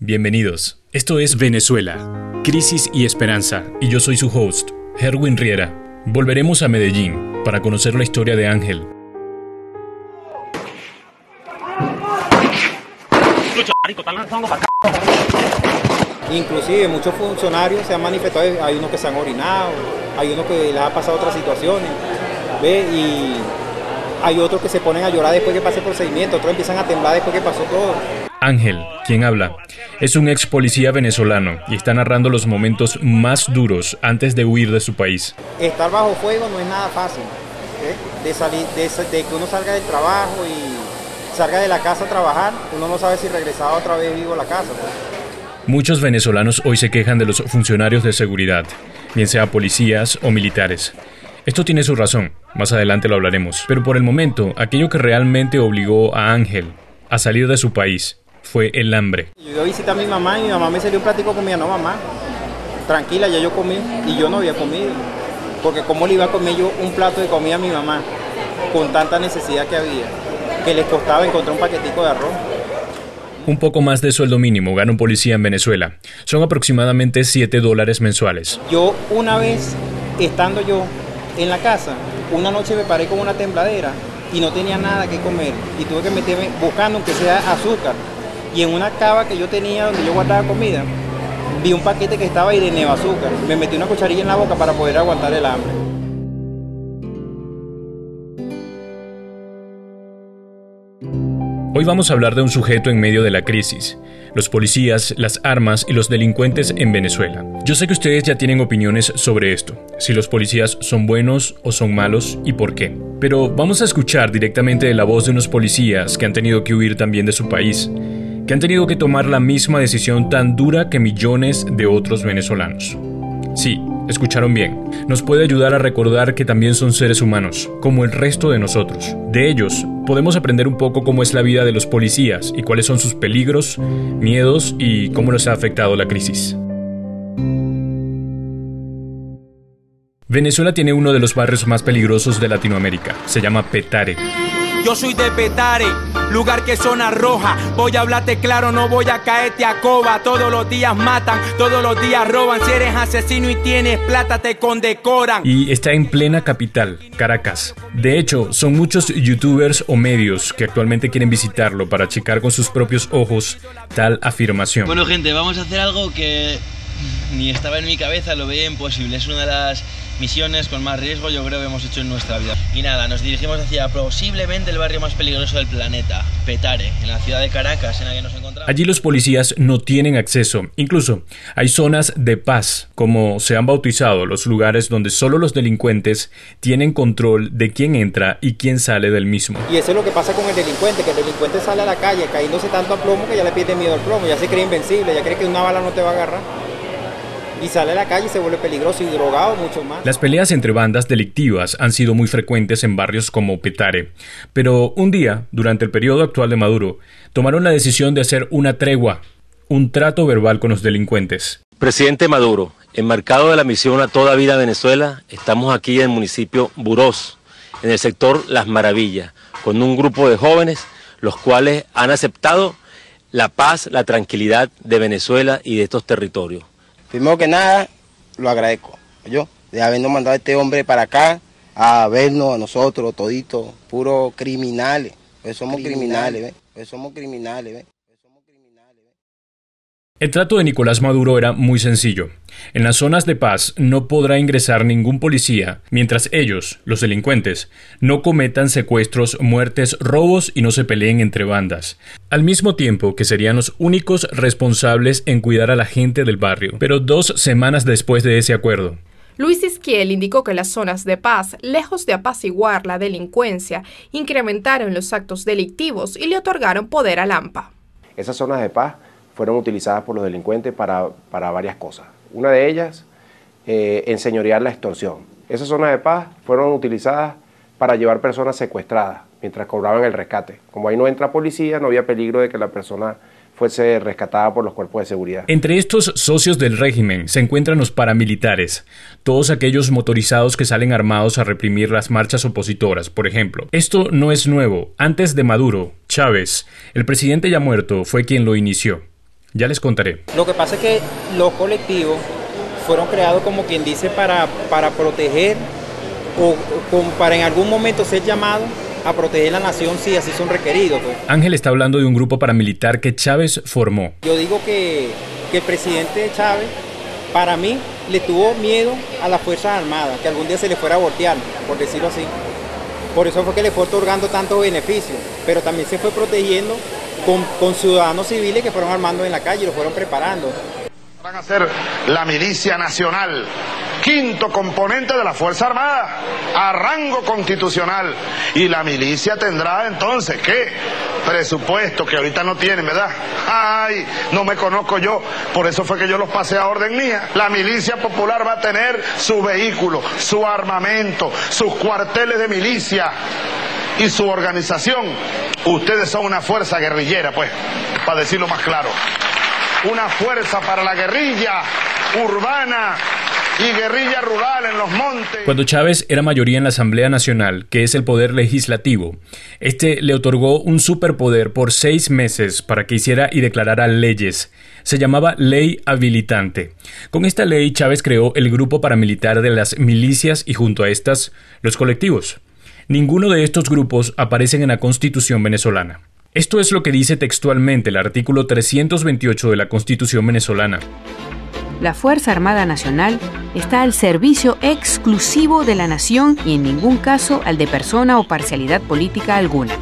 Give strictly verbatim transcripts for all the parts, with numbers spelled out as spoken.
Bienvenidos. Esto es Venezuela, Crisis y Esperanza, y yo soy su host, Herwin Riera. Volveremos a Medellín para conocer la historia de Ángel. Inclusive muchos funcionarios se han manifestado, hay unos que se han orinado, hay unos que les ha pasado otras situaciones, ¿ve? Y hay otros que se ponen a llorar después que pase el procedimiento, otros empiezan a temblar después que pasó todo. Ángel, quien habla, es un ex policía venezolano y está narrando los momentos más duros antes de huir de su país. Estar bajo fuego no es nada fácil, ¿eh? de, salir, de, de que uno salga del trabajo y salga de la casa a trabajar, uno no sabe si regresaba otra vez vivo a la casa, pues. Muchos venezolanos hoy se quejan de los funcionarios de seguridad, bien sea policías o militares. Esto tiene su razón, más adelante lo hablaremos. Pero por el momento, aquello que realmente obligó a Ángel a salir de su país fue el hambre. Yo visité a mi mamá y mi mamá me salió un platico de comida. No, mamá, tranquila, ya yo comí y yo no había comido. Porque cómo le iba a comer yo un plato de comida a mi mamá con tanta necesidad que había, que les costaba encontrar un paquetico de arroz. Un poco más de sueldo mínimo gana un policía en Venezuela. Son aproximadamente siete dólares mensuales. Yo una vez, estando yo en la casa, una noche me paré con una tembladera y no tenía nada que comer. Y tuve que meterme buscando aunque sea azúcar. Y en una cava que yo tenía donde yo guardaba comida, vi un paquete que estaba ahí de neva azúcar. Me metí una cucharilla en la boca para poder aguantar el hambre. Hoy vamos a hablar de un sujeto en medio de la crisis, los policías, las armas y los delincuentes en Venezuela. Yo sé que ustedes ya tienen opiniones sobre esto, si los policías son buenos o son malos y por qué. Pero vamos a escuchar directamente de la voz de unos policías que han tenido que huir también de su país, que han tenido que tomar la misma decisión tan dura que millones de otros venezolanos. Sí, escucharon bien. Nos puede ayudar a recordar que también son seres humanos, como el resto de nosotros. De ellos, podemos aprender un poco cómo es la vida de los policías y cuáles son sus peligros, miedos y cómo los ha afectado la crisis. Venezuela tiene uno de los barrios más peligrosos de Latinoamérica. Se llama Petare. Yo soy de Petare, lugar que zona roja. Voy a hablarte claro, no voy a caerte a coba. Todos los días matan, todos los días roban. Si eres asesino y tienes plata, te condecoran. Y está en plena capital, Caracas. De hecho, son muchos youtubers o medios que actualmente quieren visitarlo para checar con sus propios ojos tal afirmación. Bueno, gente, vamos a hacer algo que ni estaba en mi cabeza, lo veía imposible. Es una de las misiones con más riesgo yo creo que hemos hecho en nuestra vida. Y nada, nos dirigimos hacia posiblemente el barrio más peligroso del planeta, Petare, en la ciudad de Caracas, en la que nos encontramos. Allí los policías no tienen acceso, incluso hay zonas de paz, como se han bautizado los lugares donde solo los delincuentes tienen control de quién entra y quién sale del mismo. Y eso es lo que pasa con el delincuente, que el delincuente sale a la calle cayéndose tanto a plomo que ya le pierde miedo al plomo, ya se cree invencible, ya cree que una bala no te va a agarrar. Y sale a la calle y se vuelve peligroso y drogado mucho más. Las peleas entre bandas delictivas han sido muy frecuentes en barrios como Petare. Pero un día, durante el periodo actual de Maduro, tomaron la decisión de hacer una tregua, un trato verbal con los delincuentes. Presidente Maduro, enmarcado de la misión A Toda Vida Venezuela, estamos aquí en el municipio Burós, en el sector Las Maravillas, con un grupo de jóvenes, los cuales han aceptado la paz, la tranquilidad de Venezuela y de estos territorios. Primero que nada, lo agradezco, yo, de habernos mandado a este hombre para acá, a vernos a nosotros, toditos, puros criminales, pues somos criminales, ¿ves? Pues somos criminales, ¿ves? Pues somos criminales, ¿ves? El trato de Nicolás Maduro era muy sencillo. En las zonas de paz no podrá ingresar ningún policía mientras ellos, los delincuentes, no cometan secuestros, muertes, robos y no se peleen entre bandas. Al mismo tiempo que serían los únicos responsables en cuidar a la gente del barrio. Pero dos semanas después de ese acuerdo, Luis Isquiel indicó que las zonas de paz, lejos de apaciguar la delincuencia, incrementaron los actos delictivos y le otorgaron poder al AMPA. Esas zonas de paz fueron utilizadas por los delincuentes para, para varias cosas. Una de ellas, eh, enseñorear la extorsión. Esas zonas de paz fueron utilizadas para llevar personas secuestradas mientras cobraban el rescate. Como ahí no entra policía, no había peligro de que la persona fuese rescatada por los cuerpos de seguridad. Entre estos socios del régimen se encuentran los paramilitares, todos aquellos motorizados que salen armados a reprimir las marchas opositoras, por ejemplo. Esto no es nuevo. Antes de Maduro, Chávez, el presidente ya muerto, fue quien lo inició. Ya les contaré. Lo que pasa es que los colectivos fueron creados, como quien dice, para, para proteger o, o para en algún momento ser llamados a proteger la nación si así son requeridos. Pues. Ángel está hablando de un grupo paramilitar que Chávez formó. Yo digo que, que el presidente Chávez, para mí, le tuvo miedo a las Fuerzas Armadas, que algún día se le fuera a voltear, por decirlo así. Por eso fue que le fue otorgando tantos beneficios, pero también se fue protegiendo con, con ciudadanos civiles que fueron armando en la calle y lo fueron preparando. Van a ser la milicia nacional, quinto componente de la Fuerza Armada, a rango constitucional. Y la milicia tendrá entonces, ¿qué? Presupuesto que ahorita no tienen, ¿verdad? Ay, no me conozco yo, por eso fue que yo los pasé a orden mía. La milicia popular va a tener su vehículo, su armamento, sus cuarteles de milicia y su organización. Ustedes son una fuerza guerrillera, pues, para decirlo más claro. Una fuerza para la guerrilla urbana y guerrilla rural en los montes. Cuando Chávez era mayoría en la Asamblea Nacional, que es el poder legislativo, este le otorgó un superpoder por seis meses para que hiciera y declarara leyes. Se llamaba Ley Habilitante. Con esta ley, Chávez creó el grupo paramilitar de las milicias y junto a estas, los colectivos. Ninguno de estos grupos aparecen en la Constitución venezolana. Esto es lo que dice textualmente el artículo trescientos veintiocho de la Constitución venezolana. La Fuerza Armada Nacional está al servicio exclusivo de la nación y en ningún caso al de persona o parcialidad política alguna.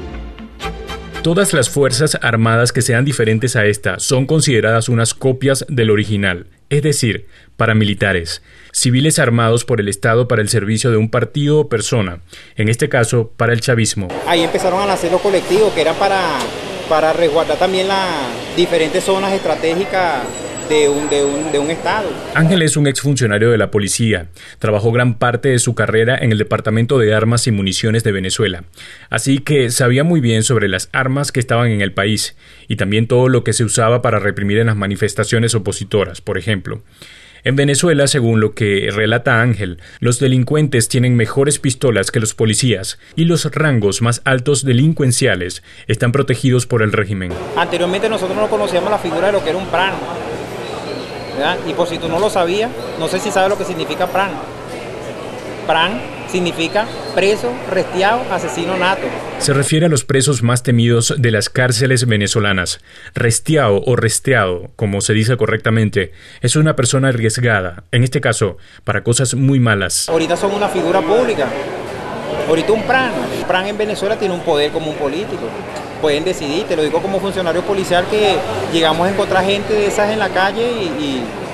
Todas las fuerzas armadas que sean diferentes a esta son consideradas unas copias del original, es decir, paramilitares, civiles armados por el Estado para el servicio de un partido o persona, en este caso para el chavismo. Ahí empezaron a nacer los colectivos que eran para, para resguardar también las diferentes zonas estratégicas de un, de, un, de un estado. Ángel es un exfuncionario de la policía. Trabajó gran parte de su carrera en el Departamento de Armas y Municiones de Venezuela. Así que sabía muy bien sobre las armas que estaban en el país y también todo lo que se usaba para reprimir en las manifestaciones opositoras, por ejemplo. En Venezuela, según lo que relata Ángel, los delincuentes tienen mejores pistolas que los policías y los rangos más altos delincuenciales están protegidos por el régimen. Anteriormente nosotros no conocíamos la figura de lo que era un P R A N, ¿verdad? Y por si tú no lo sabías, no sé si sabes lo que significa P R A N. P R A N significa preso, restiado, asesino nato. Se refiere a los presos más temidos de las cárceles venezolanas. Restiado o resteado, como se dice correctamente, es una persona arriesgada, en este caso, para cosas muy malas. Ahorita son una figura pública. Ahorita un P R A N. El P R A N en Venezuela tiene un poder como un político. Pueden decidir, te lo digo como funcionario policial, que llegamos a encontrar gente de esas en la calle y,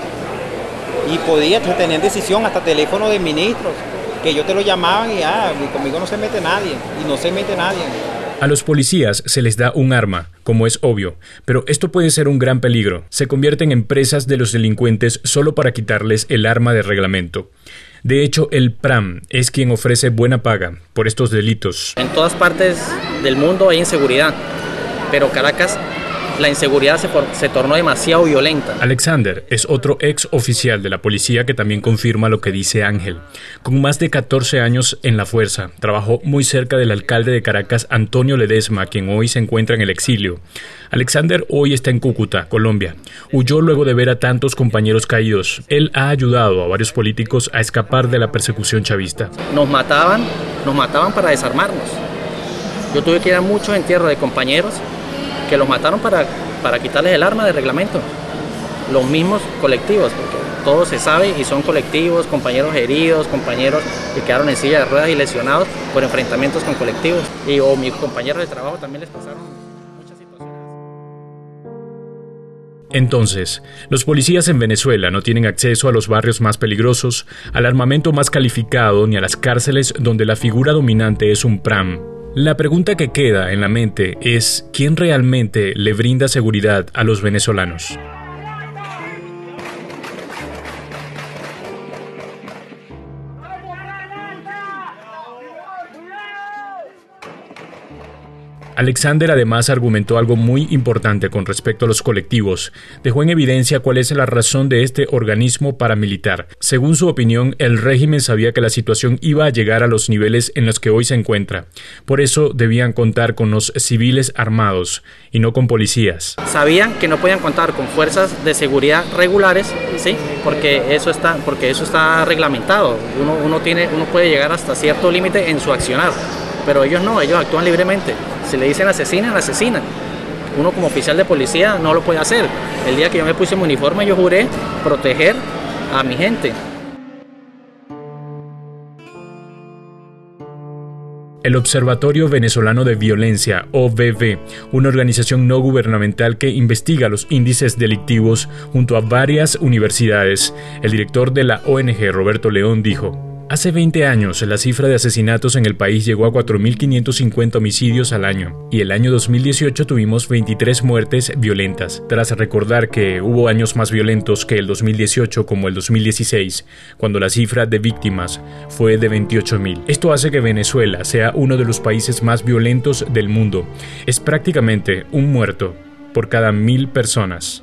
y, y podía tener decisión, hasta teléfono de ministros, que ellos te lo llamaban y ah, conmigo no se mete nadie, y no se mete nadie. A los policías se les da un arma, como es obvio, pero esto puede ser un gran peligro. Se convierten en presas de los delincuentes solo para quitarles el arma de reglamento. De hecho, el P R A M es quien ofrece buena paga por estos delitos. En todas partes del mundo hay inseguridad, pero Caracas, la inseguridad se, se tornó demasiado violenta. Alexander es otro ex oficial de la policía que también confirma lo que dice Ángel. Con más de catorce años en la fuerza, trabajó muy cerca del alcalde de Caracas, Antonio Ledesma, quien hoy se encuentra en el exilio. Alexander hoy está en Cúcuta, Colombia. Huyó luego de ver a tantos compañeros caídos. Él ha ayudado a varios políticos a escapar de la persecución chavista. Nos mataban, nos mataban para desarmarnos. Yo tuve que ir a muchos entierros de compañeros que los mataron para, para quitarles el arma de reglamento. Los mismos colectivos, porque todo se sabe y son colectivos, compañeros heridos, compañeros que quedaron en silla de ruedas y lesionados por enfrentamientos con colectivos. Y o mis compañeros de trabajo también les pasaron muchas situaciones. Entonces, los policías en Venezuela no tienen acceso a los barrios más peligrosos, al armamento más calificado ni a las cárceles donde la figura dominante es un P R A M. La pregunta que queda en la mente es ¿quién realmente le brinda seguridad a los venezolanos? Alexander además argumentó algo muy importante con respecto a los colectivos. Dejó en evidencia cuál es la razón de este organismo paramilitar. Según su opinión, el régimen sabía que la situación iba a llegar a los niveles en los que hoy se encuentra. Por eso debían contar con los civiles armados y no con policías. Sabían que no podían contar con fuerzas de seguridad regulares, ¿sí? Porque eso está, porque eso está reglamentado. Uno, uno, tiene, uno puede llegar hasta cierto límite en su accionar, pero ellos no, ellos actúan libremente. Si le dicen asesinan, asesinan. Uno como oficial de policía no lo puede hacer. El día que yo me puse mi uniforme, yo juré proteger a mi gente. El Observatorio Venezolano de Violencia, O V V, una organización no gubernamental que investiga los índices delictivos junto a varias universidades. El director de la O N G, Roberto León, dijo: hace veinte años, la cifra de asesinatos en el país llegó a cuatro mil quinientos cincuenta homicidios al año, y el año dos mil dieciocho tuvimos veintitrés muertes violentas, tras recordar que hubo años más violentos que el dos mil dieciocho como el dos mil dieciséis, cuando la cifra de víctimas fue de veintiocho mil. Esto hace que Venezuela sea uno de los países más violentos del mundo. Es prácticamente un muerto por cada mil personas.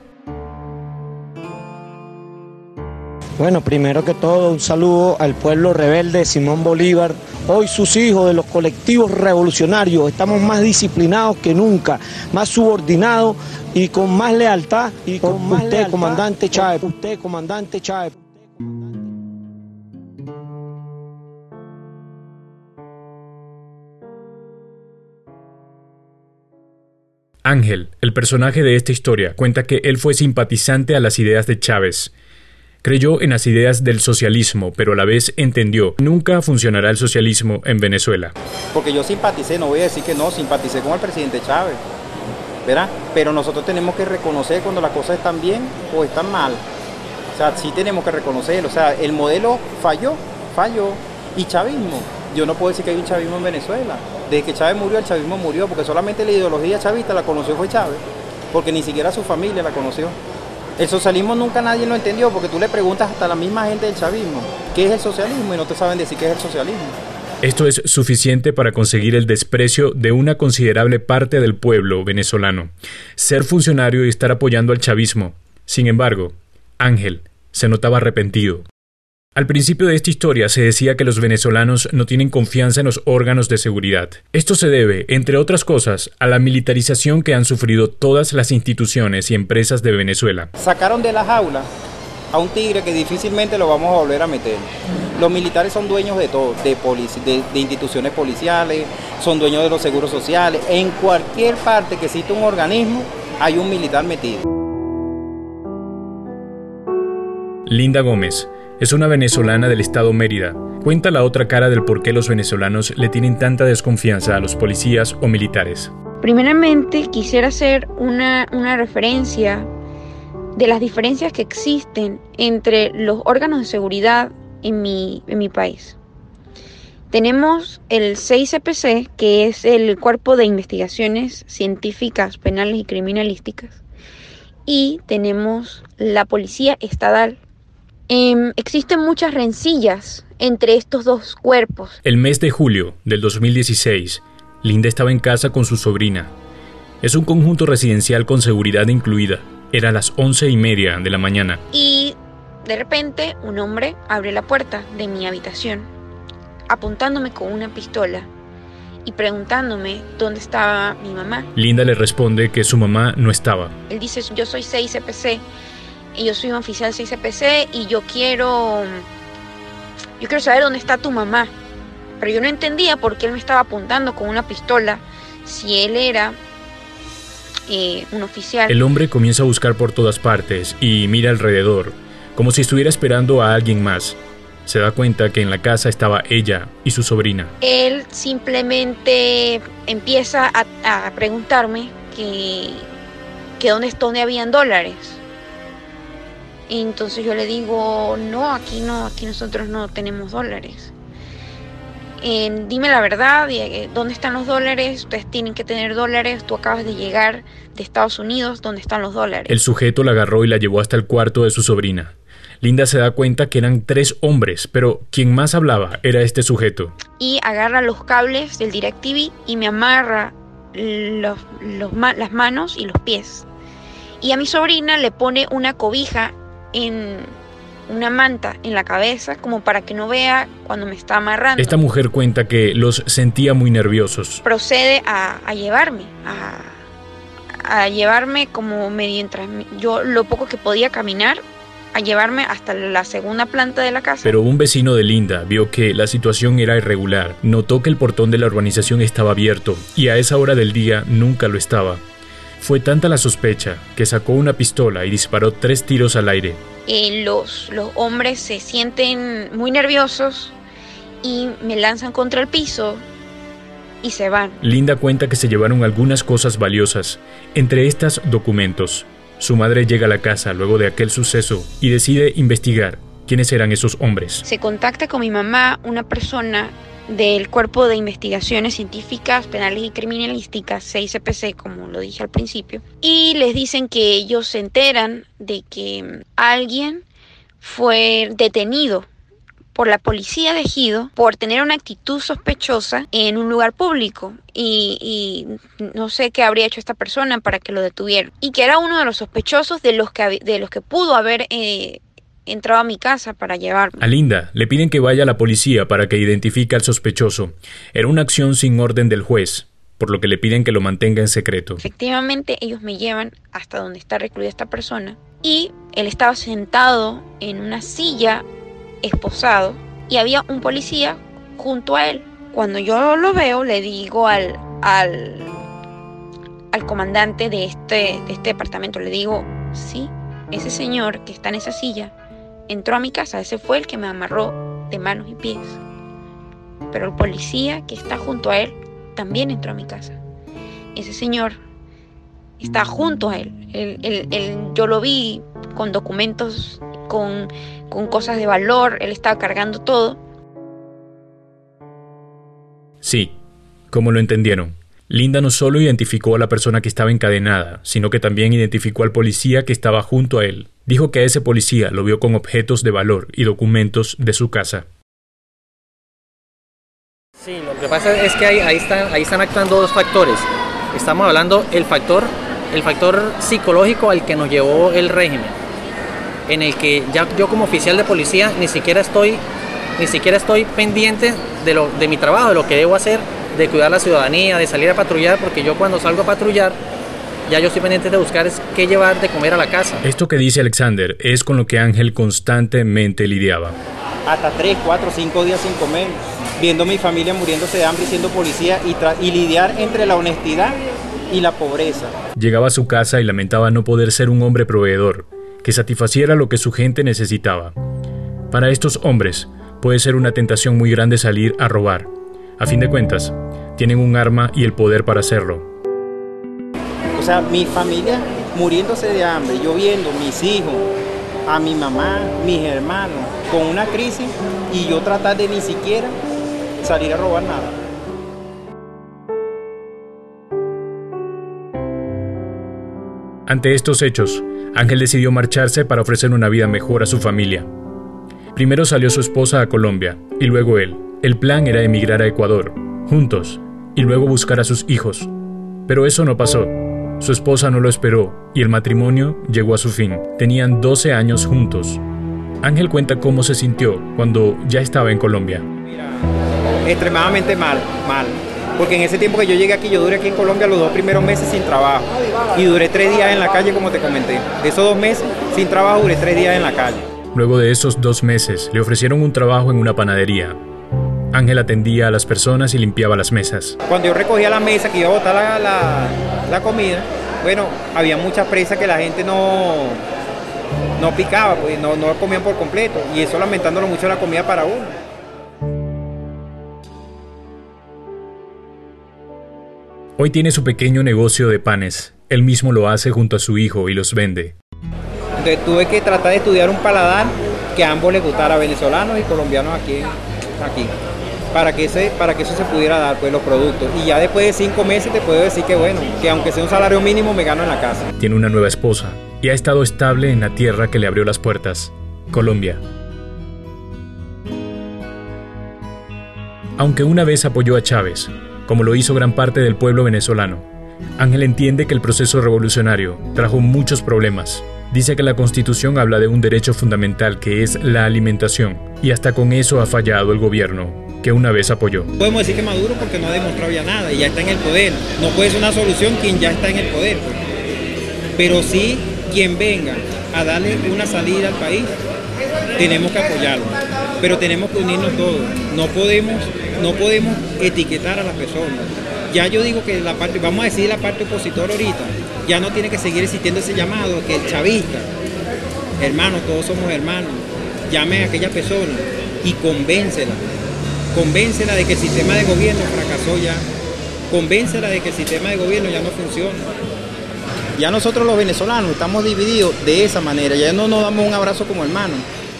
Bueno, primero que todo, un saludo al pueblo rebelde de Simón Bolívar. Hoy sus hijos de los colectivos revolucionarios estamos más disciplinados que nunca, más subordinados y con más lealtad. Y con más usted, lealtad, comandante Chávez. Usted, comandante Chávez. Ángel, el personaje de esta historia, cuenta que él fue simpatizante a las ideas de Chávez. Creyó en las ideas del socialismo, pero a la vez entendió: nunca funcionará el socialismo en Venezuela. Porque yo simpaticé, no voy a decir que no, simpaticé con el presidente Chávez, ¿verdad? Pero nosotros tenemos que reconocer cuando las cosas están bien o están mal. O sea, sí tenemos que reconocerlo. O sea, el modelo falló, falló. Y chavismo, yo no puedo decir que hay un chavismo en Venezuela. Desde que Chávez murió, el chavismo murió, porque solamente la ideología chavista la conoció fue Chávez, porque ni siquiera su familia la conoció. El socialismo nunca nadie lo entendió, porque tú le preguntas hasta a la misma gente del chavismo qué es el socialismo y no te saben decir qué es el socialismo. Esto es suficiente para conseguir el desprecio de una considerable parte del pueblo venezolano. Ser funcionario y estar apoyando al chavismo. Sin embargo, Ángel se notaba arrepentido. Al principio de esta historia se decía que los venezolanos no tienen confianza en los órganos de seguridad. Esto se debe, entre otras cosas, a la militarización que han sufrido todas las instituciones y empresas de Venezuela. Sacaron de la jaula a un tigre que difícilmente lo vamos a volver a meter. Los militares son dueños de todo, de, de, de instituciones policiales, son dueños de los seguros sociales. En cualquier parte que exista un organismo, hay un militar metido. Linda Gómez es una venezolana del estado Mérida. Cuenta la otra cara del por qué los venezolanos le tienen tanta desconfianza a los policías o militares. Primeramente, quisiera hacer una, una referencia de las diferencias que existen entre los órganos de seguridad en mi, en mi país. Tenemos el C I C P C, que es el Cuerpo de Investigaciones Científicas, Penales y Criminalísticas, y tenemos la Policía Estatal. Eh, existen muchas rencillas entre estos dos cuerpos. El mes de julio del dos mil dieciséis, Linda estaba en casa con su sobrina. Es un conjunto residencial con seguridad incluida. Era las once y media de la mañana. Y de repente un hombre abre la puerta de mi habitación, apuntándome con una pistola y preguntándome dónde estaba mi mamá. Linda le responde que su mamá no estaba. Él dice: yo soy C I C P C. Y yo soy un oficial C I C P C y yo quiero, yo quiero saber dónde está tu mamá. Pero yo no entendía por qué él me estaba apuntando con una pistola si él era eh, un oficial. El hombre comienza a buscar por todas partes y mira alrededor, como si estuviera esperando a alguien más. Se da cuenta que en la casa estaba ella y su sobrina. Él simplemente empieza a, a preguntarme que, que dónde, dónde habían dólares. Y entonces yo le digo: no, aquí no, aquí nosotros no tenemos dólares. Eh, dime la verdad, ¿dónde están los dólares? Ustedes tienen que tener dólares, tú acabas de llegar de Estados Unidos, ¿dónde están los dólares? El sujeto la agarró y la llevó hasta el cuarto de su sobrina. Linda se da cuenta que eran tres hombres, pero quien más hablaba era este sujeto. Y agarra los cables del DirecTV y me amarra los, los, las manos y los pies. Y a mi sobrina le pone una cobija en una manta en la cabeza como para que no vea cuando me está amarrando. Esta mujer cuenta que los sentía muy nerviosos. Procede a, a llevarme, a, a llevarme como mientras yo lo poco que podía caminar, a llevarme hasta la segunda planta de la casa. Pero un vecino de Linda vio que la situación era irregular. Notó que el portón de la urbanización estaba abierto y a esa hora del día nunca lo estaba. Fue tanta la sospecha que sacó una pistola y disparó tres tiros al aire. Eh, los, los hombres se sienten muy nerviosos y me lanzan contra el piso y se van. Linda cuenta que se llevaron algunas cosas valiosas, entre estas documentos. Su madre llega a la casa luego de aquel suceso y decide investigar quiénes eran esos hombres. Se contacta con mi mamá una persona del Cuerpo de Investigaciones Científicas, Penales y Criminalísticas, C I C P C, como lo dije al principio, y les dicen que ellos se enteran de que alguien fue detenido por la policía de Ejido por tener una actitud sospechosa en un lugar público y, y no sé qué habría hecho esta persona para que lo detuvieran, y que era uno de los sospechosos de los que, de los que pudo haber eh, entrado a mi casa para llevarme. A Linda le piden que vaya a la policía para que identifique al sospechoso. Era una acción sin orden del juez, por lo que le piden que lo mantenga en secreto. Efectivamente, ellos me llevan hasta donde está recluida esta persona y él estaba sentado en una silla esposado y había un policía junto a él. Cuando yo lo veo, le digo al, al, al comandante de este, de este departamento, le digo, sí, ese señor que está en esa silla entró a mi casa, ese fue el que me amarró de manos y pies. Pero el policía que está junto a él también entró a mi casa. Ese señor está junto a él. Él, él, él yo lo vi con documentos, con, con cosas de valor, él estaba cargando todo. Sí, como lo entendieron. Linda no solo identificó a la persona que estaba encadenada, sino que también identificó al policía que estaba junto a él. Dijo que a ese policía lo vio con objetos de valor y documentos de su casa. Sí, lo que pasa es que ahí, ahí, están, ahí están actuando dos factores. Estamos hablando el factor, el factor psicológico al que nos llevó el régimen, en el que ya yo como oficial de policía ni siquiera estoy, ni siquiera estoy pendiente de, lo, de mi trabajo, de lo que debo hacer, de cuidar la ciudadanía, de salir a patrullar, porque yo cuando salgo a patrullar, ya yo estoy pendiente de buscar es qué llevar de comer a la casa. Esto que dice Alexander es con lo que Ángel constantemente lidiaba. Hasta tres, cuatro, cinco días sin comer, viendo a mi familia muriéndose de hambre y siendo policía y, y lidiar entre la honestidad y la pobreza. Llegaba a su casa y lamentaba no poder ser un hombre proveedor, que satisfaciera lo que su gente necesitaba. Para estos hombres puede ser una tentación muy grande salir a robar. A fin de cuentas, tienen un arma y el poder para hacerlo. O sea, mi familia muriéndose de hambre, yo viendo mis hijos, a mi mamá, mis hermanos, con una crisis y yo tratar de ni siquiera salir a robar nada. Ante estos hechos, Ángel decidió marcharse para ofrecer una vida mejor a su familia. Primero salió su esposa a Colombia y luego él. El plan era emigrar a Ecuador, juntos, y luego buscar a sus hijos. Pero eso no pasó. Su esposa no lo esperó y el matrimonio llegó a su fin. Tenían doce años juntos. Ángel cuenta cómo se sintió cuando ya estaba en Colombia. Mira, extremadamente mal, mal. Porque en ese tiempo que yo llegué aquí, yo duré aquí en Colombia los dos primeros meses sin trabajo. Y duré tres días en la calle, como te comenté. De esos dos meses sin trabajo, duré tres días en la calle. Luego de esos dos meses, le ofrecieron un trabajo en una panadería. Ángel atendía a las personas y limpiaba las mesas. Cuando yo recogía la mesa que iba a botar la, la, la comida, bueno, había mucha presa que la gente no, no picaba, pues no, no comían por completo. Y eso lamentándolo mucho la comida para uno. Hoy tiene su pequeño negocio de panes. Él mismo lo hace junto a su hijo y los vende. Entonces tuve que tratar de estudiar un paladar que a ambos les gustara, venezolanos y colombianos aquí, aquí para, que ese, para que eso se pudiera dar, pues, los productos. Y ya después de cinco meses te puedo decir que bueno, que aunque sea un salario mínimo me gano en la casa. Tiene una nueva esposa y ha estado estable en la tierra que le abrió las puertas, Colombia. Aunque una vez apoyó a Chávez, como lo hizo gran parte del pueblo venezolano. Ángel entiende que el proceso revolucionario trajo muchos problemas. Dice que la Constitución habla de un derecho fundamental que es la alimentación, y hasta con eso ha fallado el gobierno, que una vez apoyó. Podemos decir que Maduro porque no ha demostrado ya nada y ya está en el poder. No puede ser una solución quien ya está en el poder, pues. Pero sí quien venga a darle una salida al país, tenemos que apoyarlo. Pero tenemos que unirnos todos. No podemos, no podemos etiquetar a las personas. Ya yo digo que la parte, vamos a decir la parte opositora ahorita, ya no tiene que seguir existiendo ese llamado, que el chavista, hermanos, todos somos hermanos, llame a aquella persona y convéncela, convéncela de que el sistema de gobierno fracasó ya, convéncela de que el sistema de gobierno ya no funciona. Ya nosotros los venezolanos estamos divididos de esa manera, ya no nos damos un abrazo como hermanos.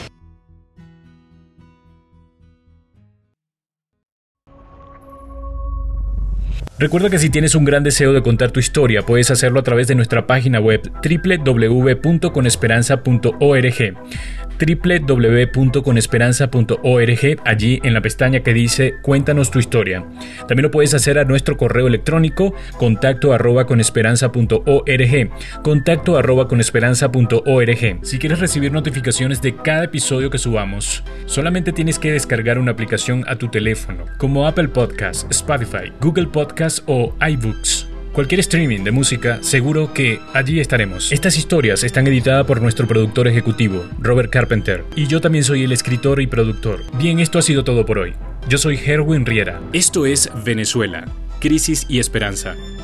Recuerda que si tienes un gran deseo de contar tu historia, puedes hacerlo a través de nuestra página web doble u doble u doble u punto con esperanza punto org. doble u doble u doble u punto con esperanza punto org, allí en la pestaña que dice Cuéntanos tu historia. También lo puedes hacer a nuestro correo electrónico contacto arroba con esperanza punto org, contacto arroba con esperanza punto org. Si quieres recibir notificaciones de cada episodio que subamos, solamente tienes que descargar una aplicación a tu teléfono, como Apple Podcasts, Spotify, Google Podcasts o iBooks. Cualquier streaming de música, seguro que allí estaremos. Estas historias están editadas por nuestro productor ejecutivo, Robert Carpenter, y yo también soy el escritor y productor. Bien, esto ha sido todo por hoy. Yo soy Herwin Riera. Esto es Venezuela, Crisis y Esperanza.